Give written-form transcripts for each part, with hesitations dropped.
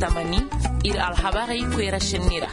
tamani ir alhabari kwera shenira.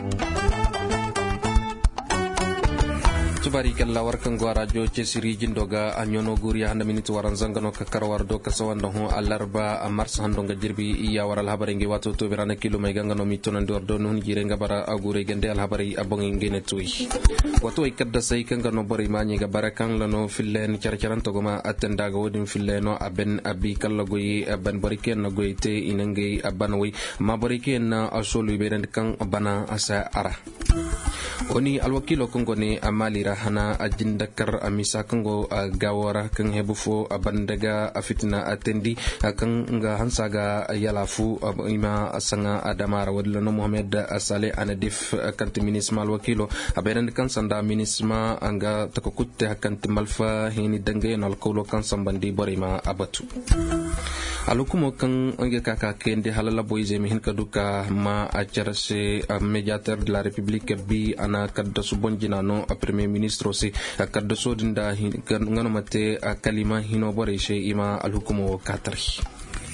Tubari kala warkan go radio Cesiri jindoga anyono guri handa minute waran zangano ka karawar do ka sawanda ho alarba mars handonga jirbi iya waral habari ngi wato to berana kilo may gangano mitono ndor do non jire ngabara agure gende al habari abongi ngene tuy wato ikadda say kangano bari mani ga barakan lano fillen charcharan to goma atenda ga wodin filleno aben abi kala goyi ban bari ken na goyte inangi abanwi ma bari ken na asolu beren kan bana asa ara oni alwakilo kongo ne amalira hana ajindakar amisa kongo gawara kan hebufo abandaga afitina atendi kan nga hansaga yalafu ima sanga adamara wadlano Mohamed Saleh Anadif kanti minisma alwakilo aberan kan sanda minisma anga takokutte kanti malfa hini dangaye no alkolo kan sambandi borima abatu alukumo kan anga kaka kende halala boyze mihin kaduka ma ajarse mediateur de la République bi ana kadda subonjina no premier ministre se kadda sodinda ngano mate kalima hino boreshe ima alhukumo katari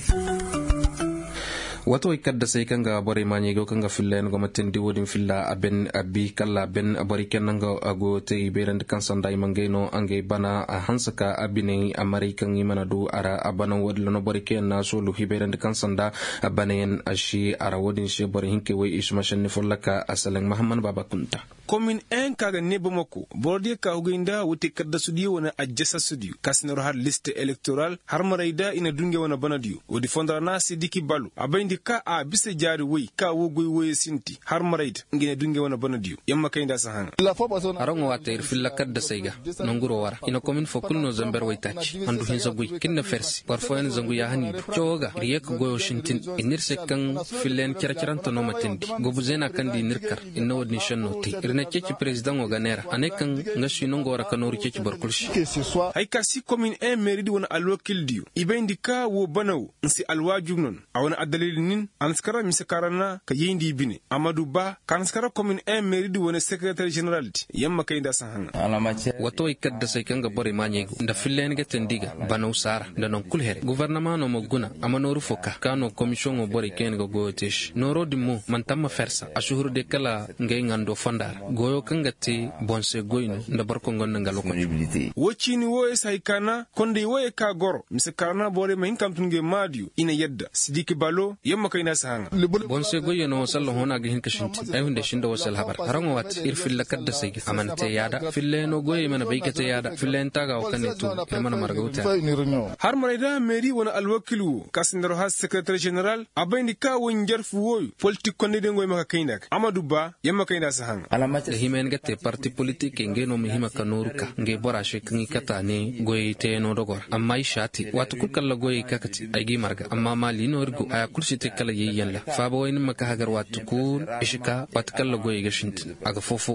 wato ikadda sai kanga bore manye go kanga fillen go maten di wodin filla aben abi kala ben bari kenanga ago te berand kan sandai mangeno ange bana hansaka abine american imana do ara abana wodlo no bari ken na so lu hiberand kan sanda abanen ashi ara wodin she bari hinke way ismashan ni follaka asalan muhammad baba kunta komin en kaga nebomako borde ka uginda wote kadda sudi wona ajjasa sudi kasnero har liste electoral har marayda ina dunge wona banadiyo wodi fondara na sidiki balu abayndi ka a bise jari wey ka wogoy woy sinti har marayda ngine dunge wona banadiyo yamma kayda sahanga arongo water filla kadda sayga nonguro wara ina komin fokulno zamber waytachi andu hinza guy kinna fersi parfois en zangu ya hani choga riyek goyo shintin inirse kan fillen cerceranta no matendi gobuzena kandi nirkar inna wodni shanno ti keci president oganera anekan ngashi nongora kanori keci barkulshi hay kasi commune en mairie wona alwakil diyo ibendi ka wo banaw nsi alwajugnon awona adalil nin anskara misakarana ka yindi bine amadou ba kanskara commune en mairie wona secrétaire général yamma kayda sahanga wato ikadda say kanga bore manyego nda fillen getendiga banaw sara nda non kulhere gouvernement no moguna amanoru foka kano commission o bore ken go gotesh noro dimmo mantamma fersa ashuhur de kala ngay ngando fondar goyo kangati bonse goyno nda barko ngon ngalo ko wochini wo saykana konde wo ka goro misakarna bore mahin kamtunge madiu ina yedda sidiki balo yamma kayna sahanga bonse goyno sallo hona ga hin kashinti ay hunde shindo wasal habar harango wat irfil lakadda saygi amante yada filleno goye mana baykate yada fillen taga o kanetu mana margauta har marayda mairie wona alwakilu kasindaro has secrétaire général abayndi ka wonjar fu woy politique konde de ngoy maka kaynak amadou ba yamma kayna sahanga da himen gate parti politique ngeno mihima kanuruka nge bora shekingi kata ne goyi te no dogor amma ishati watu kukalla goyi kakati aygi marga amma mali no irgo aya kursi te kala yiyalla fa boyin maka hagar watu kul ishika watu kalla goyi gashinti aga fofo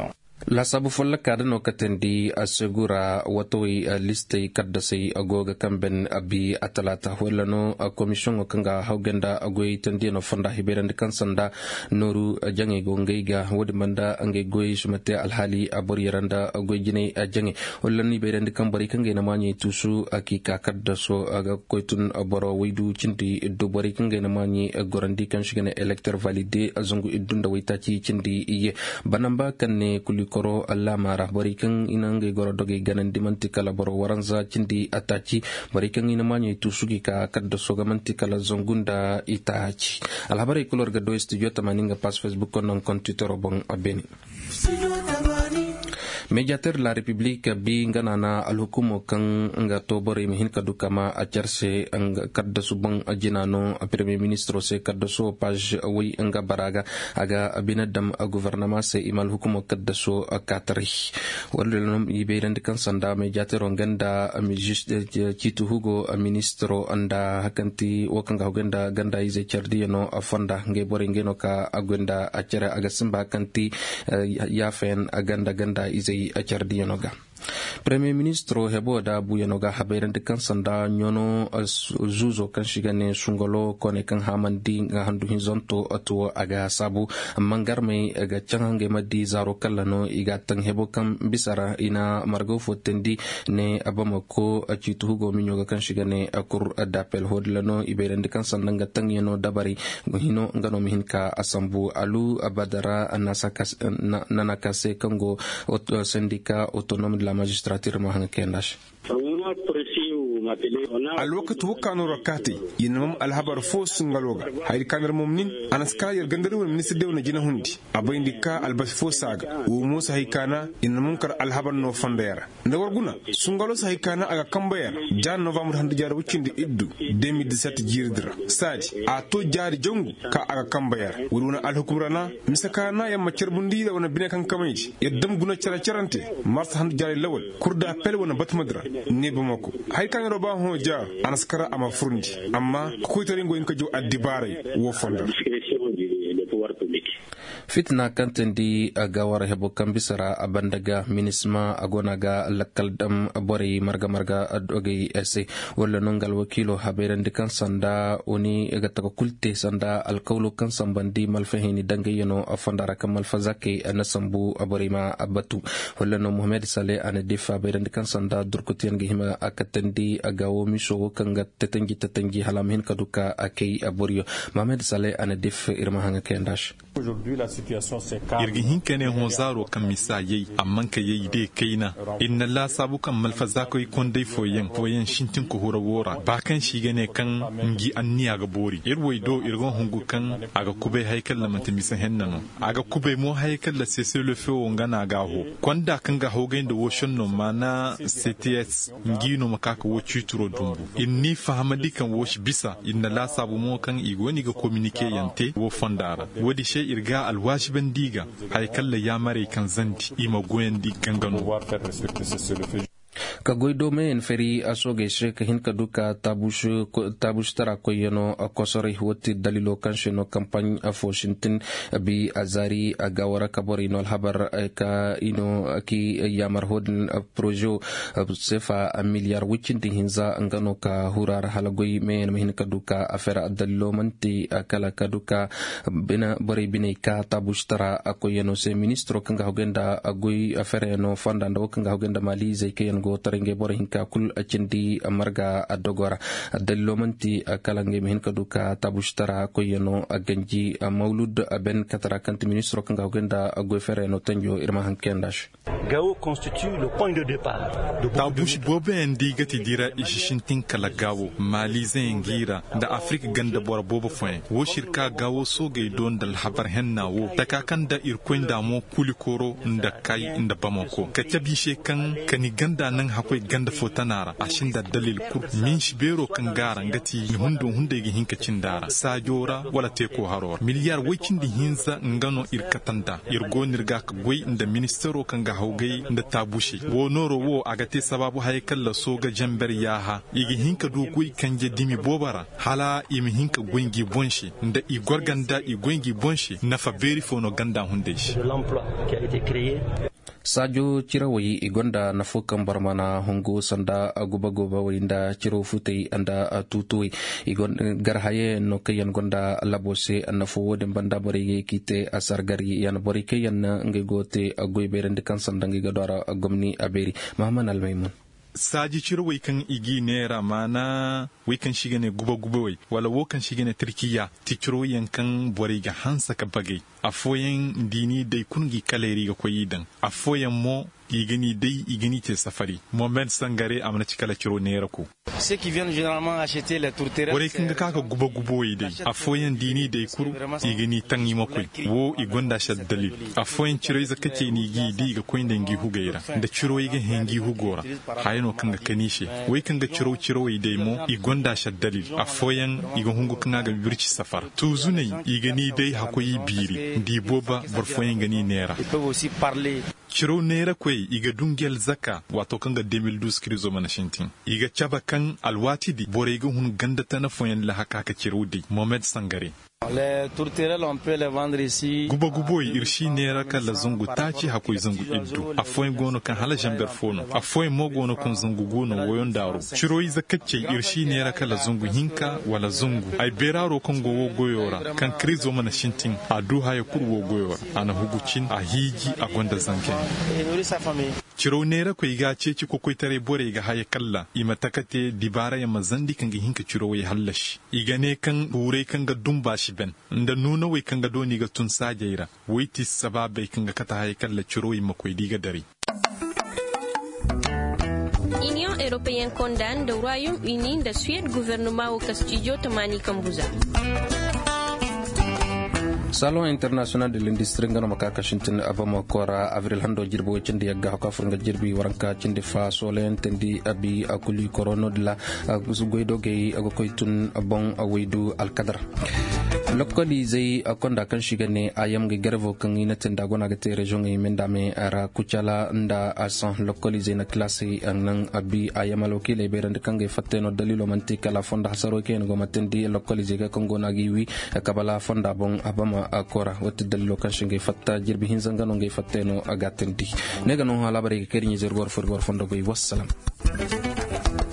la sabu folla kada no katendi asegura watoi liste kadda sai agoga kamben abi atalata holano commission kanga hawgenda agoy tandi no fonda hiberande kansanda noru jange go ngeyga wodi manda angey goy sumate alhali abori randa agoy jine jange hollani berande kambari kange na mani tusu akika kadda so aga koytun aboro widu cindi do bari kange na mani gorandi kan shigene elector validé azungu idunda waytaci cindi iye banamba kanne kuli koro allama rahbari kan inange goro doge ganan dimanti kala boro waranza cindi atachi bari kan ina manye tusugi ka kaddo soga manti kala zongunda itachi alhabari kulor ga do studio tamaninga pas Facebook non compte Twitter bon abeni mediateur la République bi nganana alhukumo kan nga tobore mihin kadukama acharse anga kadda subang ajinano premier ministre se kadda so page wi anga baraga aga abinadam gouvernement se imal hukumo kadda so katari walum ibeirand kan sanda mediateur nganda mi juste citu hugo ministro anda hakanti wakanga hogenda ganda ize chardi no afanda nge bore ngeno ka agenda achere aga simba kanti yafen aganda ganda ize achardi noga Premier Ministro hebo da buyano ga habairan de kan sanda nyono zuzo kan shigane sungolo kone kan hamandi ga handu hinzonto atuwa aga sabu mangar mai ga canhange madi zaro kallano iga tan hebo kan bisara ina margo fotendi ne abamako acitu hugo minyo ga kan shigane akur dapel hodlano ibairan de kan sanda ga tan yano dabari hino ngano mihinka asambu alu abadara nanakase kango syndicat autonome de la magistrature mahanga kendash. الوقت وكانوا ركاتي ينمم الهبر فوس سنغالوغا هاي كانر ممنين انا سكا يرغندرو من نسي ديونا جينا هوندي ابين ديكا البس فوساغا وموسى هاي كانا ينمم كر الهبر نو فاندير ndorguna sungalo sai kana aga kambayar jan november hande jar wukindi iddu 2017 jirdira sadi a to jari jongu ka aga kambayar wuruna alhukumrana misakana yamma cerbundi da wana bine kan kamaji yaddam guna carante mars hande jari lawal kurda pel wana batmadra ne bamako hay kan roba ho ja anaskara ama furundi amma ko tare ngo inka jo addibare wo fonda fitna kantendi agawara hebo kambisara abandaga minisma agonaga lakaldam bore marga adogi ese wala nongal wakilo haberandi kan sanda oni gataka kulte sanda alqawlu kan sambandi malfahini dangayano afandara kamal fazake anasambu aborima abatu wala no Mohamed Saleh ane defa haberandi kan sanda durkutiyan gihima akatandi agawo misho kanga tetangi halamhin kaduka akei aborio Mohamed Saleh ane def irma hanga kendash. Irgi hinkane honzaro kan misaye amman ka yayi dai kaina inna la sabu kan malfaza ko kondai foyen shintin ko hora wora ba kan shi gane kan ngi anniya ga bori irwai do irgon hungu kan aga kube haikal la mantamisan hennano aga kube mo haikal la sese le feu ngana ga ho konda kan ga hogain da woshon no mana CTS ngi no makaka wo chuturo dumbu inni fahamadi kan wosh bisa inna la sabu mo kan igoni ga communique yante wo fondara wodi she irga alwashi bandiga haikalla ya mare kan zanti ima goyen di gangano ka goido men feri asoge sheka hinka duka tabush tara koyeno akosori woti dalilo kansheno campagne of Washington bi azari agawara kabori no habar ka ino aki yamar hodin projo sefa a miliar wicin hinza ngano ka hurar halagoi men hinka duka afera dalilo manti akala kaduka bina bori bine ka tabush tara akoyeno se ministro kanga hogenda agoi afera no fanda ndo kanga hogenda mali zai kayen go tarenge bor hinka kul acindi amarga adogora dalomanti akalange hinka duka tabushtara koyeno aganji maulud ben katara kanti ministro kanga hogenda agofere no tanjo irma hankendash Gao constitue le point de départ. Tabush bobe ndi gati dira ishishintin kala gawo mali zengira da Afrika ganda bora bobo fwen wo shirka gawo soge don dal habar henna wo takakan da irkwenda mo kulikoro nda kai inda bamako ka tabishe kan kani ganda nan hakwai ganda fotanara ashinda dalil kur min shibero kan gara ngati hunde gi hinka cindara sajora wala teko haror miliyar wakin di hinza ngano irkatanda irgonirga ka goy inda ministero kan ga haugai da tabushi wo noro wo agate sababu haykal la soga jamber yaha igi hinka do goy kanje dimi bobara hala imi hinka goyngi bonshi nda i gorganda i goyngi bonshi nafa beri fono ganda hunde shi L'emploi qui a été créé. Sajo Chirawai igonda nafukan barmana hongo sanda aguba winda chiro futei anda tutui igon garhaye no kayan gonda labose nafu wodem banda bari kite asar gari yan bari kayan ngegote agoy berende kan sandangi gadara agomni aberi Muhammad Almaymun saji ciro wai kan igi nera mana wai kan shiga ne guba wai wala wo kan shiga ne turkiya ti ciro yankan bore ga hansa ka bagai afoyen dini dai kungi kaleri ga koyi dan afoyen mo igini te safari Mohamed Sangare amna cikala ciro nera ko Ceux qui viennent généralement acheter les tours terrestres. Bore kinga kaka guba yi dai afoyen dini dai kuru igini tangi makoi wo igonda shad dalil afoyen ciro iza kace ni gi diga koyin dangi hugaira da ciro yiga hengi hugora hayno kanga kanishe wai kanga ciro yi dai mo igonda shad dalil afoyen iga hungu kanga ga birci safar to zunai igani dai hakoyi biri di boba borfoyen gani nera Ils peuvent aussi parler. Ciro nera kwai iga dungel zaka wato kanga 2012 krizo mana shintin iga chaba kan alwati di bore iga hun ganda tana foyen la haka ka ciro di Mohamed Sangare Les tourterelles, on peut les vendre ici. Gubo irshi nera kala zungu tachi hakoi zungu iddu. Afoin gono kan hala jamber fono. Afoin mo gono kan zungu gono woyon daro. Chiroi zakacce irshi nera kala zungu hinka wala zungu. Ai beraro kan go goyora kan krizo mana shintin adu haya kurwo goyora. Ana hugucin a hiji a gonda zanken. Ciro nera ko iga ceci ko tare bore ga haya kalla ima takate dibara ya mazandi kan hinka ciro ya hallash iga ne kan hure kan ga dumba shi ben nda nuna wai kan ga doni ga tun sajaira wai ti sababai kan ga kata haya kalla ciro ima ko diga dare. Union européenne condamne le Royaume-Uni de Suède gouvernement au Castillo Tamani Kambuza. Salon international de l'industrie ngana makaka shintin abama kora avril hando jirbo cindi yagga haka furga jirbi waranka cindi fa solen tendi abi akuli korono dla goido gay agokoitun bon awaidu alqadar lokoli zai akonda kan shiga ne ayam ga garvo kan ina tenda gona ga te region ngi mendame ara kuchala nda asan lokoli zai na classe nan abi ayam lokile beran kan ga fatteno dalilo mantika la fonda hasaro ken go matendi lokoli zai ga kongo na giwi kabala fonda bon abama akora wata dalilo kan shinga fatta jirbi hinzanga no ngai fatteno agatendi nega no hala bare keri ni zerbor for fondo go wassalam.